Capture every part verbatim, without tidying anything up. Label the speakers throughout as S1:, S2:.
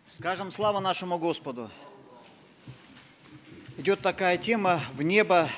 S1: Скажем слава нашему Господу. Идет такая тема в небо.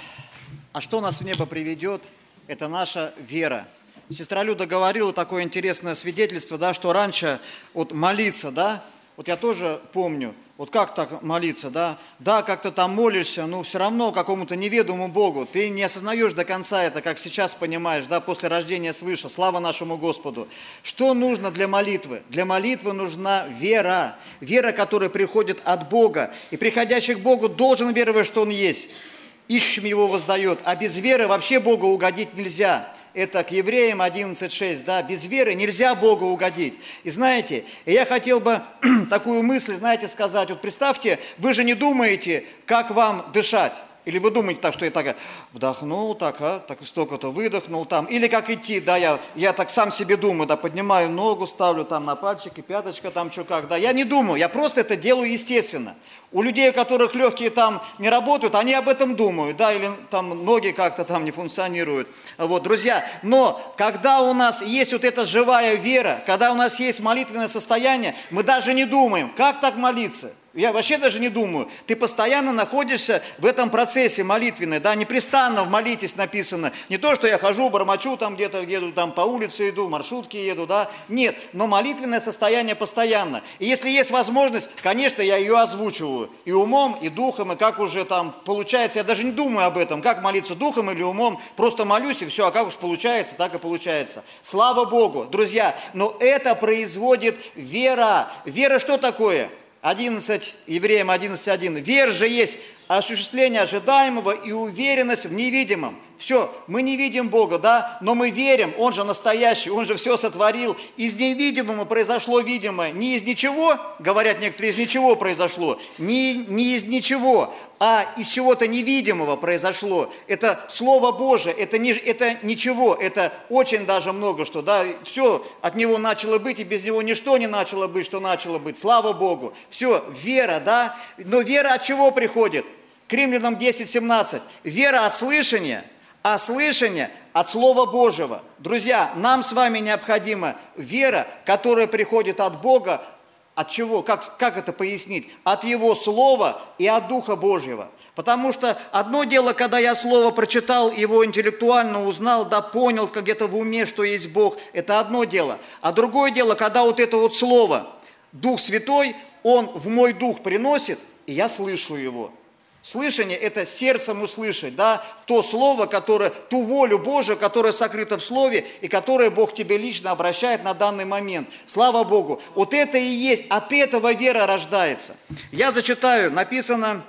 S1: А что нас в небо приведет? Это наша вера. Сестра Люда говорила такое интересное свидетельство, да, что раньше вот молиться, да, вот я тоже помню, вот как так молиться, да, да, как-то там молишься, но все равно какому-то неведомому Богу, ты не осознаешь до конца это, как сейчас понимаешь, да, после рождения свыше, слава нашему Господу. Что нужно для молитвы? Для молитвы нужна вера, вера, которая приходит от Бога, и приходящий к Богу должен веровать, что Он есть, ищущим Его воздает, а без веры вообще Богу угодить нельзя. Это к Евреям одиннадцать шесть, да, без веры нельзя Богу угодить. И знаете, я хотел бы такую мысль, знаете, сказать, вот представьте, вы же не думаете, как вам дышать. Или вы думаете так, что я так вдохнул, так, а, так столько-то выдохнул там. Или как идти, да, я, я так сам себе думаю, да, поднимаю ногу, ставлю там на пальчики, пяточка там, что как, да. Я не думаю, я просто это делаю естественно. У людей, у которых легкие там не работают, они об этом думают, да, или там ноги как-то там не функционируют. Вот, друзья, но когда у нас есть вот эта живая вера, когда у нас есть молитвенное состояние, мы даже не думаем, как так молиться. Я вообще даже не думаю. Ты постоянно находишься в этом процессе молитвенной, да, непрестанно в молитесь написано. Не то, что я хожу, бормочу там где-то, еду там по улице иду, в маршрутке еду, да. Нет, но молитвенное состояние постоянно. И если есть возможность, конечно, я ее озвучиваю. И умом, и духом, и как уже там получается. Я даже не думаю об этом, как молиться духом или умом. Просто молюсь, и все, а как уж получается, так и получается. Слава Богу, друзья, но это производит вера. Вера что такое? одиннадцать, Евреям одиннадцать один. Вера же есть осуществление ожидаемого и уверенность в невидимом. Все, мы не видим Бога, да, но мы верим, Он же настоящий, Он же все сотворил. Из невидимого произошло видимое. Не из ничего, говорят некоторые, из ничего произошло, не, не из ничего, а из чего-то невидимого произошло. Это Слово Божие, это, не, это ничего, это очень даже много что, да, все от Него начало быть, и без Него ничто не начало быть, что начало быть, слава Богу. Все, вера, да, но вера от чего приходит? К Римлянам десять семнадцать. Вера от слышания, а слышание от Слова Божьего. Друзья, нам с вами необходима вера, которая приходит от Бога. От чего? Как, как это пояснить? От Его Слова и от Духа Божьего. Потому что одно дело, когда я Слово прочитал, его интеллектуально узнал, да, понял где-то в уме, что есть Бог, это одно дело. А другое дело, когда вот это вот Слово, Дух Святой, Он в мой дух приносит, и я слышу Его. Слышание – это сердцем услышать, да, то слово, которое, ту волю Божию, которая сокрыта в Слове, и которое Бог тебе лично обращает на данный момент. Слава Богу! Вот это и есть, от этого вера рождается. Я зачитаю, написано,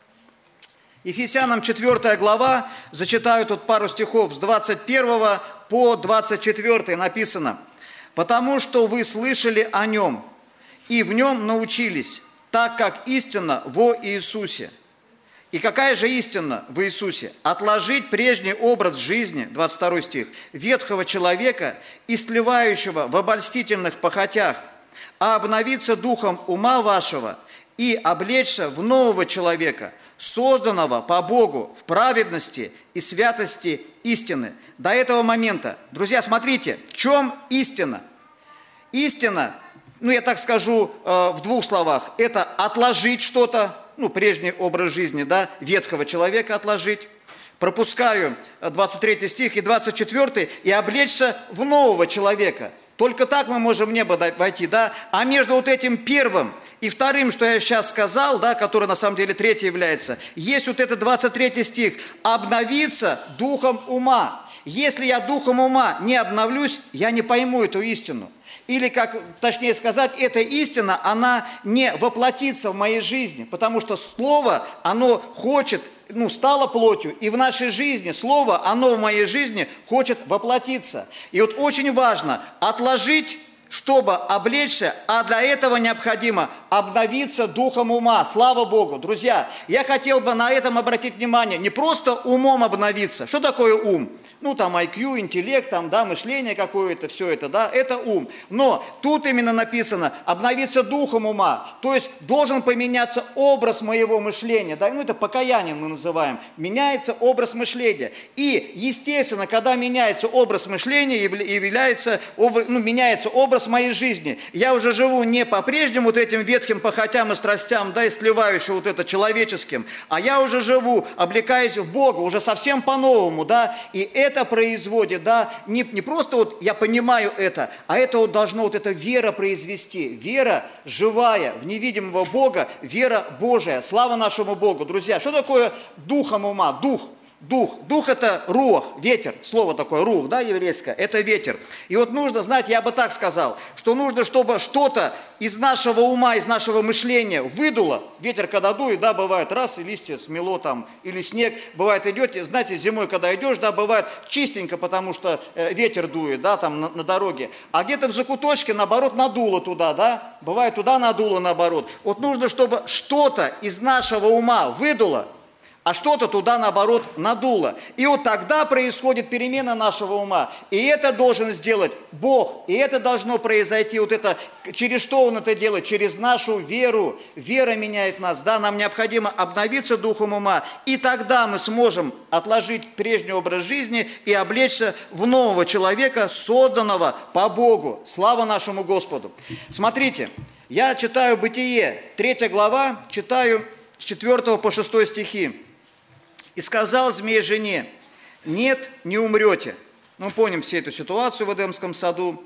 S1: Ефесянам четвёртая глава, зачитаю тут пару стихов, с двадцать первого по двадцать четвёртый написано. «Потому что вы слышали о Нем, и в Нем научились, так как истина во Иисусе». И какая же истина в Иисусе? Отложить прежний образ жизни, двадцать второй стих, ветхого человека, истлевающего в обольстительных похотях, а обновиться духом ума вашего и облечься в нового человека, созданного по Богу в праведности и святости истины. До этого момента, друзья, смотрите, в чем истина? Истина, ну я так скажу в двух словах, это отложить что-то, ну, прежний образ жизни, да, ветхого человека отложить. Пропускаю двадцать третий стих и двадцать четвёртый, и облечься в нового человека. Только так мы можем в небо войти, да. А между вот этим первым и вторым, что я сейчас сказал, да, который на самом деле третий является, есть вот этот двадцать третий стих, обновиться духом ума. Если я духом ума не обновлюсь, я не пойму эту истину. Или, как точнее сказать, эта истина, она не воплотится в моей жизни, потому что Слово, оно хочет, ну, стало плотью, и в нашей жизни Слово, оно в моей жизни хочет воплотиться. И вот очень важно отложить, чтобы облечься, а для этого необходимо обновиться духом ума. Слава Богу! Друзья, я хотел бы на этом обратить внимание, не просто умом обновиться. Что такое ум? ну там ай кью, интеллект, там, да, мышление какое-то, все это, да, это ум. Но тут именно написано обновиться духом ума, то есть должен поменяться образ моего мышления, да, ну это покаяние мы называем, меняется образ мышления. И, естественно, когда меняется образ мышления, является, ну, меняется образ моей жизни. Я уже живу не по прежним вот этим ветхим похотям и страстям, да, и сливающим вот это человеческим, а я уже живу, облекаясь в Бога, уже совсем по-новому, да, и это производит, да, не, не просто вот я понимаю это, а это вот должно вот эта вера произвести, вера живая в невидимого Бога, вера Божия, слава нашему Богу. Друзья, что такое духом ума? Дух. Дух. Дух – это рух, ветер. Слово такое, рух, да, еврейское, это ветер. И вот нужно, знаете, я бы так сказал, что нужно, чтобы что-то из нашего ума, из нашего мышления выдуло. Ветер, когда дует, да, бывает раз, и листья смело там, или снег. Бывает, идете, знаете, зимой, когда идешь, да, бывает чистенько, потому что э, ветер дует, да, там на, на дороге. А где-то в закуточке, наоборот, надуло туда, да. Бывает, туда надуло, наоборот. Вот нужно, чтобы что-то из нашего ума выдуло, а что-то туда, наоборот, надуло. И вот тогда происходит перемена нашего ума. И это должен сделать Бог. И это должно произойти, вот это, через что Он это делает? Через нашу веру. Вера меняет нас, да, нам необходимо обновиться духом ума. И тогда мы сможем отложить прежний образ жизни и облечься в нового человека, созданного по Богу. Слава нашему Господу. Смотрите, я читаю Бытие, третья глава, читаю с четвёртого по шестой стихи. «И сказал змей жене: нет, не умрете». Ну, помним все эту ситуацию в Эдемском саду.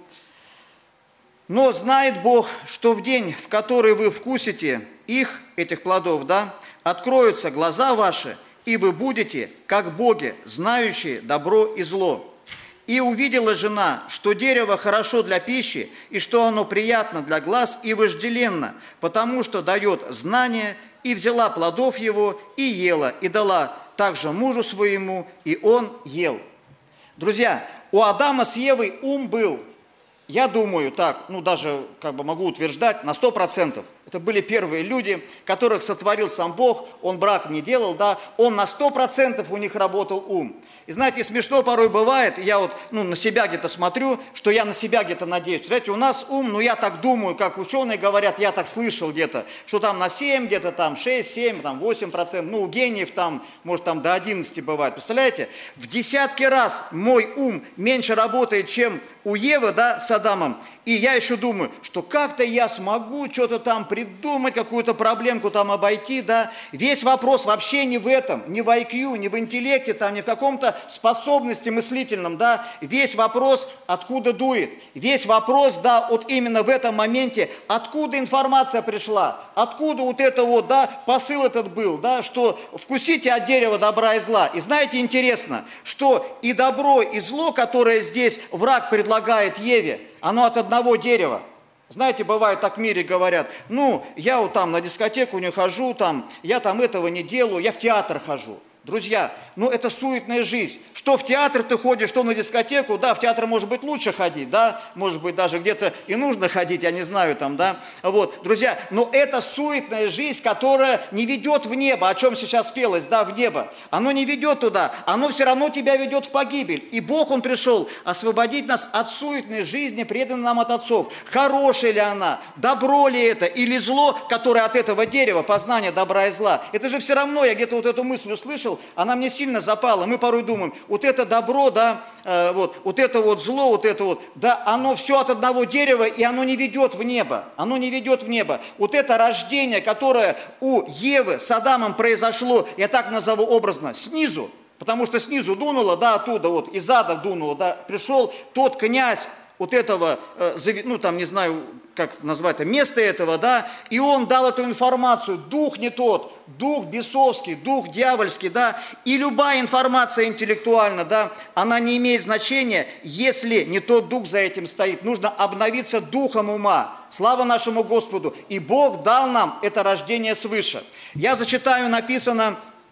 S1: «Но знает Бог, что в день, в который вы вкусите их, этих плодов, да, откроются глаза ваши, и вы будете, как боги, знающие добро и зло. И увидела жена, что дерево хорошо для пищи, и что оно приятно для глаз и вожделенно, потому что дает знание, и взяла плодов его, и ела, и дала также мужу своему, и он ел». Друзья, у Адама с Евой ум был, я думаю, так, ну даже как бы могу утверждать, на сто процентов. Это были первые люди, которых сотворил сам Бог, он брак не делал, да, он на сто процентов у них работал ум. И знаете, смешно порой бывает, я вот ну, на себя где-то смотрю, что я на себя где-то надеюсь. Знаете, у нас ум, ну я так думаю, как ученые говорят, я так слышал где-то, что там на семь, где-то там шесть, семь, там восемь процентов, ну у гениев там, может там до одиннадцати бывает. Представляете, в десятки раз мой ум меньше работает, чем у Евы, да, с Адамом. И я еще думаю, что как-то я смогу что-то там придумать, какую-то проблемку там обойти, да. Весь вопрос вообще не в этом, не в ай кью, не в интеллекте, там, не в каком-то способности мыслительном, да. Весь вопрос, откуда дует. Весь вопрос, да, вот именно в этом моменте, откуда информация пришла, откуда вот это вот, да, посыл этот был, да, что вкусите от дерева добра и зла. И знаете, интересно, что и добро, и зло, которое здесь враг предлагает Еве, оно от одного дерева. Знаете, бывает так в мире говорят, ну, я вот там на дискотеку не хожу, там, я там этого не делаю, я в театр хожу. Друзья, ну это суетная жизнь. Что в театр ты ходишь, что на дискотеку, да, в театр может быть лучше ходить, да, может быть даже где-то и нужно ходить, я не знаю там, да, вот, друзья, но это суетная жизнь, которая не ведет в небо, о чем сейчас пелось, да, в небо, оно не ведет туда, оно все равно тебя ведет в погибель, и Бог, Он пришел освободить нас от суетной жизни, преданной нам от отцов. Хорошая ли она, добро ли это, или зло, которое от этого дерева, познания добра и зла, это же все равно, я где-то вот эту мысль услышал, она мне сильно запала. Мы порой думаем, вот это добро, да, э, вот, вот это вот зло, вот это вот, да, оно все от одного дерева, и оно не ведет в небо. Оно не ведет в небо. Вот это рождение, которое у Евы с Адамом произошло, я так назову образно, снизу, потому что снизу дунуло, да, оттуда вот, из ада дунуло, да, пришел тот князь вот этого, э, ну там, не знаю, как назвать это, место этого, да, и он дал эту информацию, дух не тот, дух бесовский, дух дьявольский, да, и любая информация интеллектуальна, да, она не имеет значения, если не тот дух за этим стоит. Нужно обновиться духом ума. Слава нашему Господу. И Бог дал нам это рождение свыше. Я зачитаю, написано,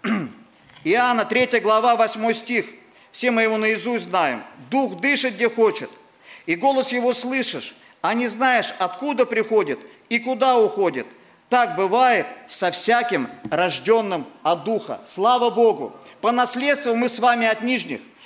S1: Иоанна, третья глава, восьмой стих. Все мы его наизусть знаем. «Дух дышит, где хочет, и голос его слышишь, а не знаешь, откуда приходит и куда уходит. Так бывает со всяким рожденным от Духа». Слава Богу! По наследству мы с вами от нижних,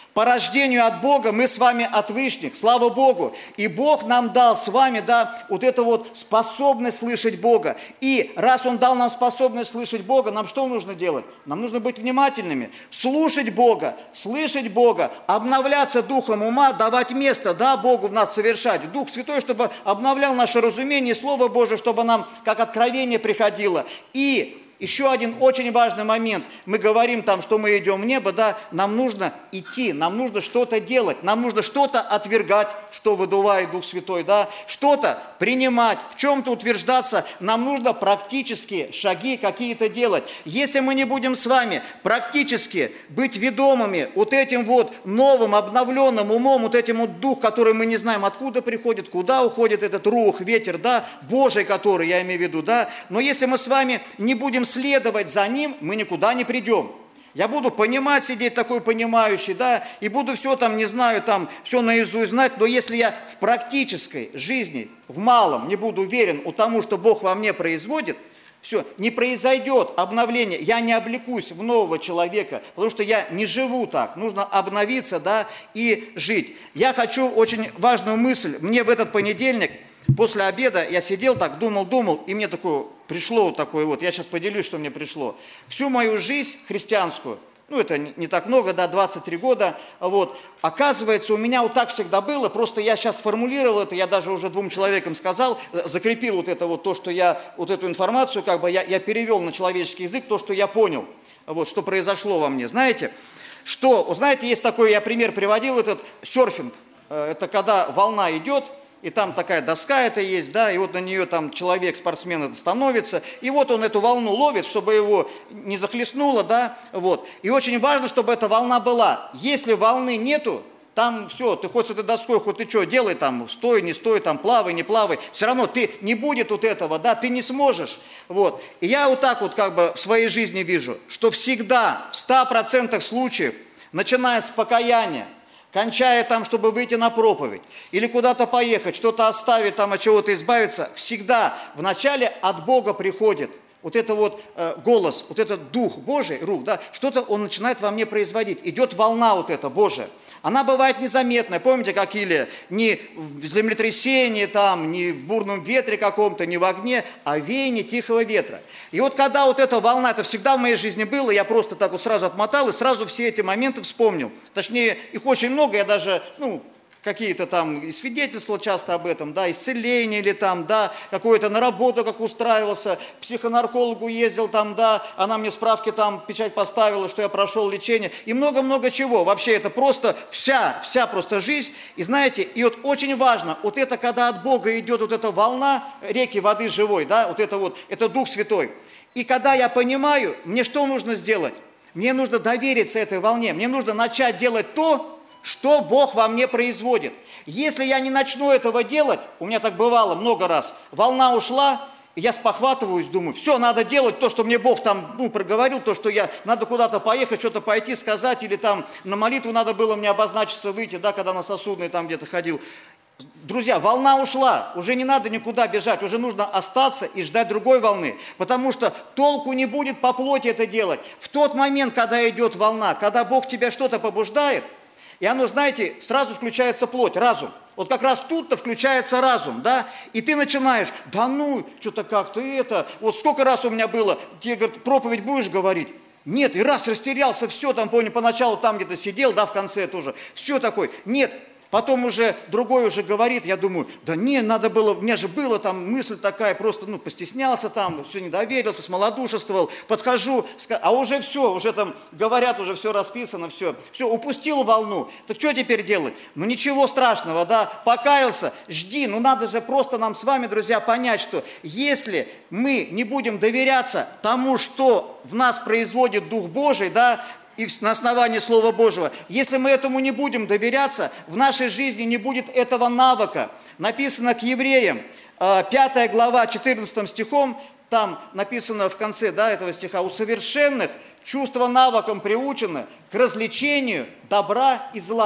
S1: По рождению от Бога мы с вами от вышних, слава Богу. И Бог нам дал с вами, да, вот эту вот способность слышать Бога. И раз Он дал нам способность слышать Бога, нам что нужно делать? Нам нужно быть внимательными, слушать Бога, слышать Бога, обновляться духом ума, давать место, да, Богу в нас совершать. Дух Святой, чтобы обновлял наше разумение, Слово Божие, чтобы нам как откровение приходило. И еще один очень важный момент. Мы говорим там, что мы идем в небо, да, нам нужно идти, нам нужно что-то делать, нам нужно что-то отвергать, что выдувает Дух Святой, да, что-то принимать, в чем-то утверждаться, нам нужно практические шаги какие-то делать. Если мы не будем с вами практически быть ведомыми вот этим вот новым, обновленным умом, вот этим вот дух, который мы не знаем, откуда приходит, куда уходит этот рух, ветер, да, Божий, который я имею в виду, да, но если мы с вами не будем следовать за ним, мы никуда не придем. Я буду понимать, сидеть такой понимающий, да, и буду все там, не знаю, там, все наизусть знать, но если я в практической жизни, в малом, не буду уверен у тому, что Бог во мне производит, все, не произойдет обновление, я не облекусь в нового человека, потому что я не живу так, нужно обновиться, да, и жить. Я хочу очень важную мысль, мне в этот понедельник, после обеда, я сидел так, думал, думал, и мне такое пришло вот такое вот, я сейчас поделюсь, что мне пришло. Всю мою жизнь христианскую, ну это не так много, да, двадцать три года, вот, оказывается, у меня вот так всегда было, просто я сейчас сформулировал это, я даже уже двум человекам сказал, закрепил вот это вот то, что я, вот эту информацию, как бы я, я перевел на человеческий язык, то, что я понял, вот, что произошло во мне, знаете, что, знаете, есть такой, я пример приводил, этот серфинг, это когда волна идет, и там такая доска это есть, да, и вот на нее там человек, спортсмен становится, и вот он эту волну ловит, чтобы его не захлестнуло, да, вот. И очень важно, чтобы эта волна была. Если волны нету, там все, ты хоть с этой доской, хоть ты что, делай там, стой, не стой, там, плавай, не плавай, все равно ты не будет вот этого, да, ты не сможешь, вот. И я вот так вот как бы в своей жизни вижу, что всегда, в ста процентах случаев, начиная с покаяния, кончая там, чтобы выйти на проповедь, или куда-то поехать, что-то оставить, там от чего-то избавиться, всегда вначале от Бога приходит вот это вот э, голос, вот этот Дух Божий, рух, да, что-то Он начинает во мне производить, идет волна вот эта Божия. Она бывает незаметная, помните, как Илия, не в землетрясении там, не в бурном ветре каком-то, не в огне, а в веянии тихого ветра. И вот когда вот эта волна, это всегда в моей жизни было, я просто так вот сразу отмотал и сразу все эти моменты вспомнил. Точнее, их очень много, я даже, ну, какие-то там и свидетельства часто об этом, да, исцеление или там, да, какое-то на работу как устраивался, к психонаркологу ездил там, да, она мне справки там, печать поставила, что я прошел лечение, и много-много чего. Вообще это просто вся, вся просто жизнь. И знаете, и вот очень важно, вот это, когда от Бога идет вот эта волна реки воды живой, да, вот это вот, это Дух Святой. И когда я понимаю, мне что нужно сделать? Мне нужно довериться этой волне, мне нужно начать делать то, что Бог во мне производит. Если я не начну этого делать, у меня так бывало много раз, волна ушла, и я спохватываюсь, думаю, все, надо делать то, что мне Бог там, ну, проговорил, то, что я, надо куда-то поехать, что-то пойти, сказать, или там на молитву надо было мне обозначиться, выйти, да, когда на Сосудной там где-то ходил. Друзья, волна ушла, уже не надо никуда бежать, уже нужно остаться и ждать другой волны, потому что толку не будет по плоти это делать. В тот момент, когда идет волна, когда Бог тебя что-то побуждает, и оно, знаете, сразу включается плоть, разум. Вот как раз тут-то включается разум, да, и ты начинаешь, да ну, что-то как-то это, вот сколько раз у меня было, тебе говорят, проповедь будешь говорить? Нет, и раз растерялся, все, там, помню, поначалу там где-то сидел, да, в конце тоже, все такое, нет. Потом уже другой уже говорит, я думаю, да не, надо было, у меня же была там мысль такая, просто, ну, постеснялся там, все не доверился, смолодушествовал, подхожу, а уже все, уже там говорят, уже все расписано, все, все, упустил волну. Так что теперь делать? Ну ничего страшного, да, покаялся, жди, ну надо же просто нам с вами, друзья, понять, что если мы не будем доверяться тому, что в нас производит Дух Божий, да, и на основании Слова Божьего. Если мы этому не будем доверяться, в нашей жизни не будет этого навыка. Написано к евреям, пятая глава, четырнадцатым стихом, там написано в конце, да, этого стиха, «У совершенных чувство навыком приучено к развлечению добра и зла».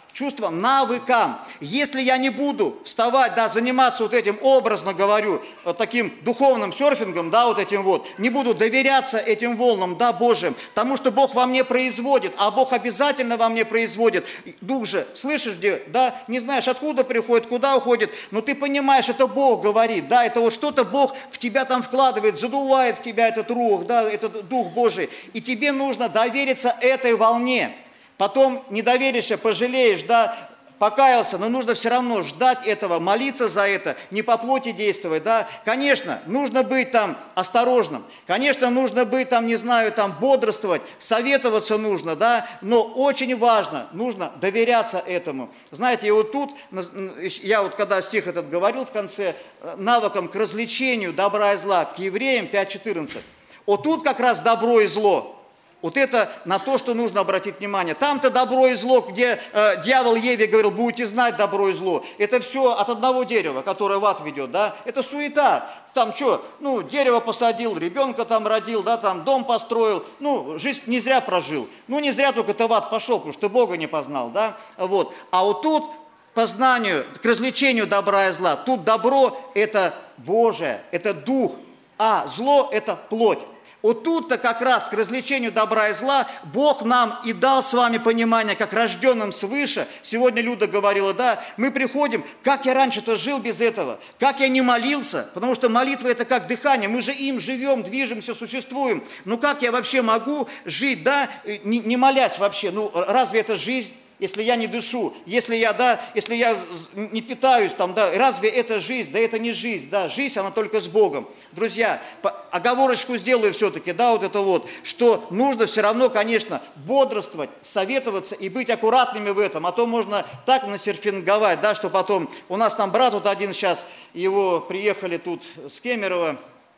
S1: чувство навыкам. Если я не буду вставать, да, заниматься вот этим, образно говорю, вот таким духовным серфингом, да, вот этим вот, не буду доверяться этим волнам, да, Божьим, тому, что Бог во мне производит, а Бог обязательно во мне производит. Дух же, слышишь, где, да, не знаешь, откуда приходит, куда уходит, но ты понимаешь, это Бог говорит, да, это вот что-то Бог в тебя там вкладывает, задувает в тебя этот рух, да, этот Дух Божий, и тебе нужно довериться этой волне. Потом не доверишься, пожалеешь, да, покаялся, но нужно все равно ждать этого, молиться за это, не по плоти действовать, да. Конечно, нужно быть там осторожным, конечно, нужно быть там, не знаю, там бодрствовать, советоваться нужно, да, но очень важно, нужно доверяться этому. Знаете, и вот тут, я вот когда стих этот говорил в конце, навыком к развлечению добра и зла, к Евреям пять четырнадцать, вот тут как раз добро и зло. Вот это на то, что нужно обратить внимание. Там-то добро и зло, где э, дьявол Еве говорил, будете знать добро и зло. Это все от одного дерева, которое в ад ведет, да. Это суета. Там что, ну, дерево посадил, ребенка там родил, да, там дом построил. Ну, жизнь не зря прожил. Ну, не зря только ты в ад пошел, потому что Бога не познал, да. Вот. А вот тут по знанию, к развлечению добра и зла. Тут добро – это Божие, это дух, а зло – это плоть. Вот тут-то как раз к развлечению добра и зла Бог нам и дал с вами понимание, как рожденным свыше. Сегодня Люда говорила, да, мы приходим, как я раньше-то жил без этого, как я не молился, потому что молитва это как дыхание, мы же им живем, движемся, существуем. Ну как я вообще могу жить, да, не, не молясь вообще, ну разве это жизнь? Если я не дышу, если я, да, если я не питаюсь, там, да, разве это жизнь? Да это не жизнь, да, жизнь, она только с Богом. Друзья, оговорочку сделаю все-таки, да, вот это вот, что нужно все равно, конечно, бодрствовать, советоваться и быть аккуратными в этом, а то можно так насерфинговать, да, что потом, у нас там брат вот один сейчас, его приехали тут с Кемерово,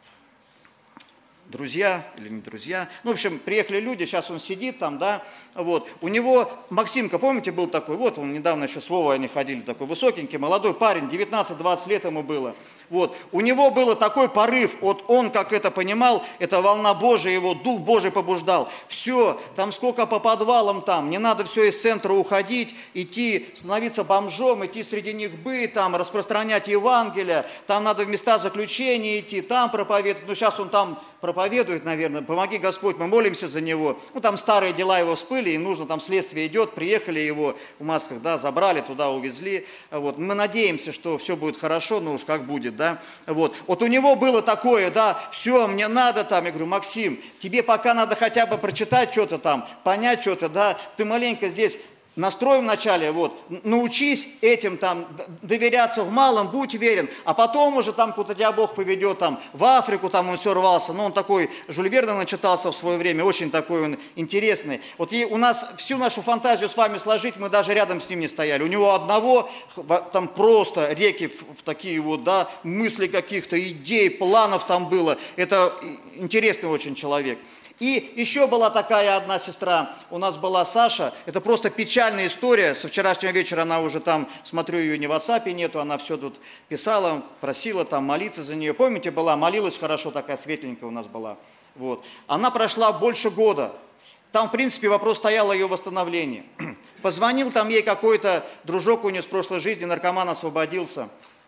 S1: друзья или не друзья. Ну, в общем, приехали люди, сейчас он сидит там, да, вот. У него, Максимка, помните, был такой, вот он недавно еще с Вовой они ходили, такой высокенький, молодой парень, девятнадцать-двадцать лет ему было. Вот. У него был такой порыв, вот он, как это понимал, это волна Божия, его Дух Божий побуждал. Все, там сколько по подвалам там, не надо все из центра уходить, идти, становиться бомжом, идти среди них быть, там, распространять Евангелие, там надо в места заключения идти, там проповедовать, ну сейчас он там проповедует, наверное, помоги Господь, мы молимся за него. Ну там старые дела его всплыли, и нужно, там следствие идет, приехали его в масках, да, забрали, туда увезли. Вот. Мы надеемся, что все будет хорошо, ну уж как будет, да. Вот. Вот у него было такое, да, все, мне надо там, я говорю, Максим, тебе пока надо хотя бы прочитать что-то там, понять что-то, да, ты маленько здесь настрой вначале, вот, научись этим там доверяться в малом, будь верен, а потом уже там куда-то тебя Бог поведет, там, в Африку, там он все рвался, но он такой, Жюль Верна начитался в свое время, очень такой он интересный. Вот и у нас всю нашу фантазию с вами сложить, мы даже рядом с ним не стояли. У него одного там просто реки в такие вот, да, мысли каких-то, идей, планов там было. Это интересный очень человек. И еще была такая одна сестра, у нас была Саша, это просто печальная история, со вчерашнего вечера она уже там, смотрю, ее ни в WhatsApp нету, она все тут писала, просила там молиться за нее. Помните, была, молилась хорошо, такая светленькая у нас была. Вот. Она прошла больше года, там, в принципе, вопрос стоял о ее восстановлении. Позвонил там ей какой-то дружок у нее с прошлой жизни, наркоман освободился.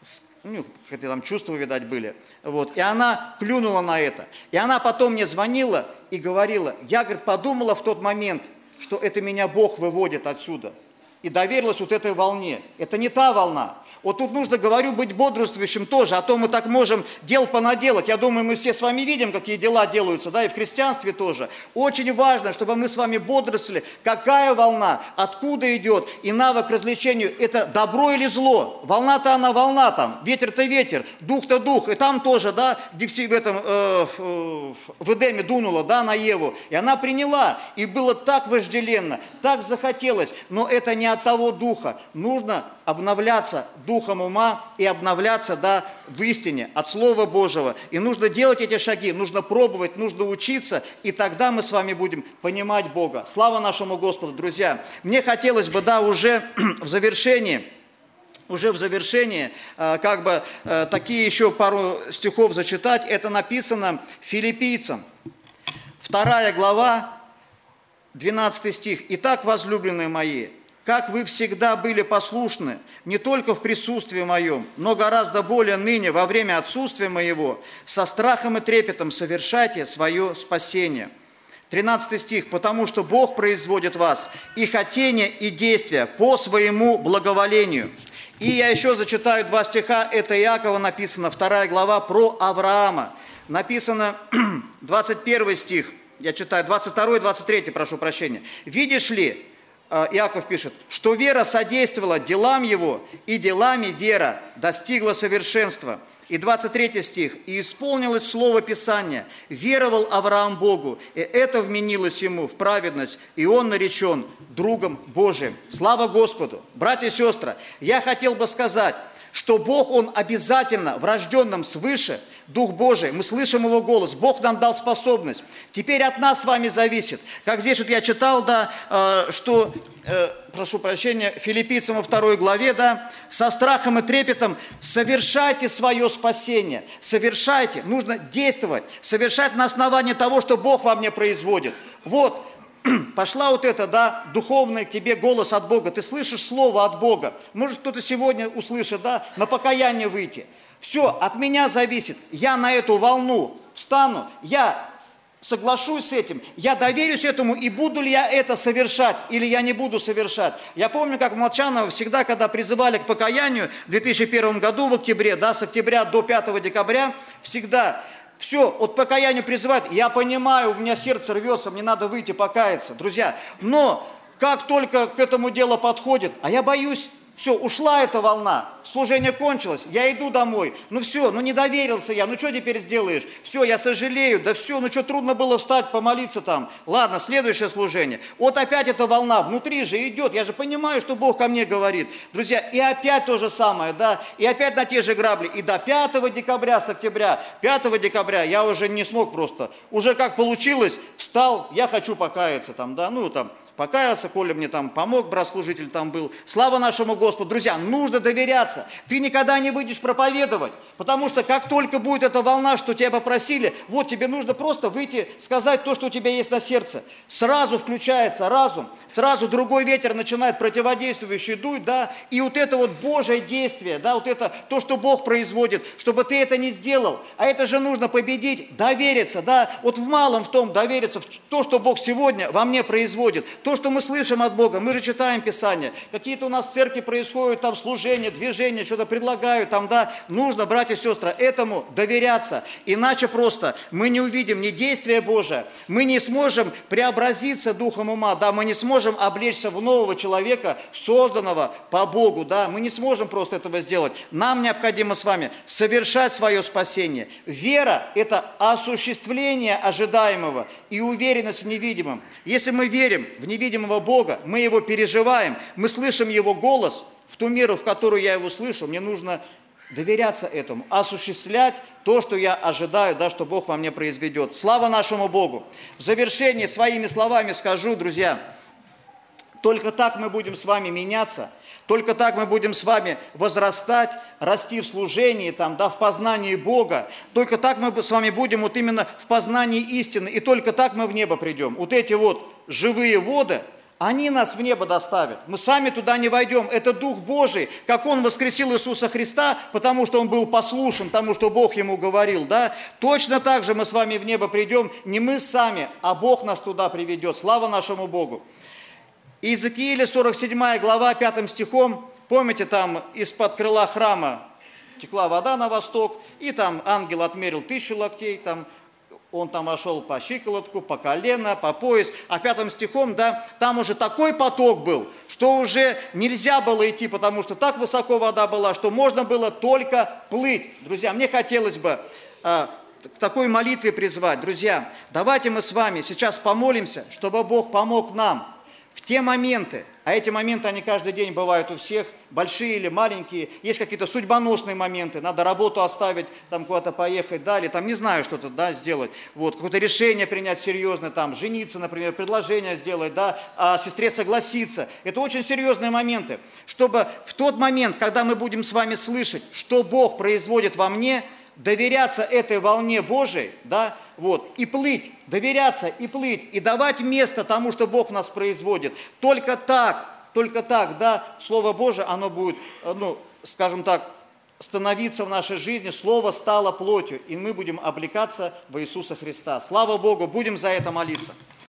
S1: Ну, хотя там чувства, видать, были. Вот. И она клюнула на это. И она потом мне звонила и говорила, я, говорит, подумала в тот момент, что это меня Бог выводит отсюда. И доверилась вот этой волне. Это не та волна. Вот тут нужно, говорю, быть бодрствующим тоже, а то мы так можем дел понаделать. Я думаю, мы все с вами видим, какие дела делаются, да, и в христианстве тоже. Очень важно, чтобы мы с вами бодрствовали, какая волна, откуда идет, и навык развлечению, это добро или зло. Волна-то она волна там, ветер-то ветер, дух-то дух, и там тоже, да, где все в этом, э, э, в Эдеме дунуло, да, на Еву, и она приняла, и было так вожделенно, так захотелось, но это не от того духа, нужно обновляться духом ума и обновляться, да, в истине, от Слова Божьего. И нужно делать эти шаги, нужно пробовать, нужно учиться, и тогда мы с вами будем понимать Бога. Слава нашему Господу, друзья! Мне хотелось бы, да, уже в завершении, уже в завершении, как бы такие еще пару стихов зачитать. Это написано Филиппийцам, вторая глава, двенадцатый стих. «Итак, возлюбленные мои, как вы всегда были послушны, не только в присутствии моем, но гораздо более ныне, во время отсутствия моего, со страхом и трепетом совершайте свое спасение». тринадцатый стих. «Потому что Бог производит вас и хотение, и действия по своему благоволению». И я еще зачитаю два стиха, это Иакова написано, вторая глава, про Авраама. Написано двадцать первый стих, я читаю, двадцать второй, двадцать третий, прошу прощения. «Видишь ли, Иаков пишет, что вера содействовала делам его, и делами вера достигла совершенства». И двадцать третий стих. «И исполнилось слово Писания, веровал Авраам Богу, и это вменилось ему в праведность, и он наречен другом Божиим». Слава Господу! Братья и сестры, я хотел бы сказать, что Бог, Он обязательно в рожденном свыше, Дух Божий, мы слышим Его голос, Бог нам дал способность. Теперь от нас с вами зависит. Как здесь вот я читал, да, что, прошу прощения, Филиппийцам во второй главе, да, со страхом и трепетом совершайте свое спасение. Совершайте, нужно действовать, совершать на основании того, что Бог во мне производит. Вот. Пошла вот это, да, духовный к тебе голос от Бога. Ты слышишь слово от Бога. Может, кто-то сегодня услышит, да, на покаяние выйти. Все, от меня зависит. Я на эту волну встану, я соглашусь с этим, я доверюсь этому, и буду ли я это совершать, или я не буду совершать. Я помню, как Молчанова всегда, когда призывали к покаянию в две тысячи первом году, в октябре, да, с октября до пятого декабря, всегда... Все, от покаяния призывают. Я понимаю, у меня сердце рвется, мне надо выйти покаяться, друзья. Но как только к этому делу подходит, а я боюсь, все, ушла эта волна, служение кончилось, я иду домой. Ну все, ну не доверился я, ну что теперь сделаешь? Все, я сожалею, да все, ну что, трудно было встать, помолиться там. Ладно, следующее служение. Вот опять эта волна, внутри же идет, я же понимаю, что Бог ко мне говорит. Друзья, и опять то же самое, да, и опять на те же грабли. И до пятого декабря, с октября, пятого декабря я уже не смог просто. Уже как получилось, встал, я хочу покаяться там, да, ну там. Покаялся, Коля мне там помог, брат-служитель там был. Слава нашему Господу. Друзья, нужно доверяться. Ты никогда не выйдешь проповедовать, потому что как только будет эта волна, что тебя попросили, вот тебе нужно просто выйти, сказать то, что у тебя есть на сердце. Сразу включается разум, сразу другой ветер начинает противодействующий дуть, да, и вот это вот Божье действие, да, вот это то, что Бог производит, чтобы ты это не сделал. А это же нужно победить, довериться, да, вот в малом в том довериться, в то, что Бог сегодня во мне производит. То, что мы слышим от Бога, мы же читаем Писание, какие-то у нас в церкви происходят там служения, движения, что-то предлагают там, да, нужно, братья и сестры, этому доверяться, иначе просто мы не увидим ни действия Божия, мы не сможем преобразиться духом ума, да, мы не сможем облечься в нового человека, созданного по Богу, да, мы не сможем просто этого сделать. Нам необходимо с вами совершать свое спасение. Вера – это осуществление ожидаемого и уверенность в невидимом. Если мы верим в невидимого Бога, мы Его переживаем, мы слышим Его голос, в ту меру, в которую я Его слышу, мне нужно доверяться этому, осуществлять то, что я ожидаю, да, что Бог во мне произведет. Слава нашему Богу! В завершении своими словами скажу, друзья, только так мы будем с вами меняться, только так мы будем с вами возрастать, расти в служении, там, да, в познании Бога. Только так мы с вами будем вот именно в познании истины, и только так мы в небо придем. Вот эти вот живые воды, они нас в небо доставят. Мы сами туда не войдем. Это Дух Божий, как Он воскресил Иисуса Христа, потому что Он был послушен тому, что Бог Ему говорил. Да? Точно так же мы с вами в небо придем, не мы сами, а Бог нас туда приведет. Слава нашему Богу! Иезекииля, сорок седьмая глава, пятым стихом, помните, там из-под крыла храма текла вода на восток, и там ангел отмерил тысячу локтей, там он там вошел по щиколотку, по колено, по пояс, а пятым стихом, да, там уже такой поток был, что уже нельзя было идти, потому что так высоко вода была, что можно было только плыть. Друзья, мне хотелось бы а, к такой молитве призвать. Друзья, давайте мы с вами сейчас помолимся, чтобы Бог помог нам в те моменты, а эти моменты, они каждый день бывают у всех, большие или маленькие, есть какие-то судьбоносные моменты, надо работу оставить, там куда-то поехать, да, или там, не знаю, что-то, да, сделать, вот, какое-то решение принять серьезное, там, жениться, например, предложение сделать, да, а сестре согласиться. Это очень серьезные моменты, чтобы в тот момент, когда мы будем с вами слышать, что Бог производит во мне, доверяться этой волне Божией, да, вот, и плыть, доверяться и плыть, и давать место тому, что Бог в нас производит. Только так только так, да, Слово Божие, оно будет, ну, скажем так, становиться в нашей жизни, Слово стало плотью, и мы будем облекаться в Иисуса Христа. Слава Богу, будем за это молиться.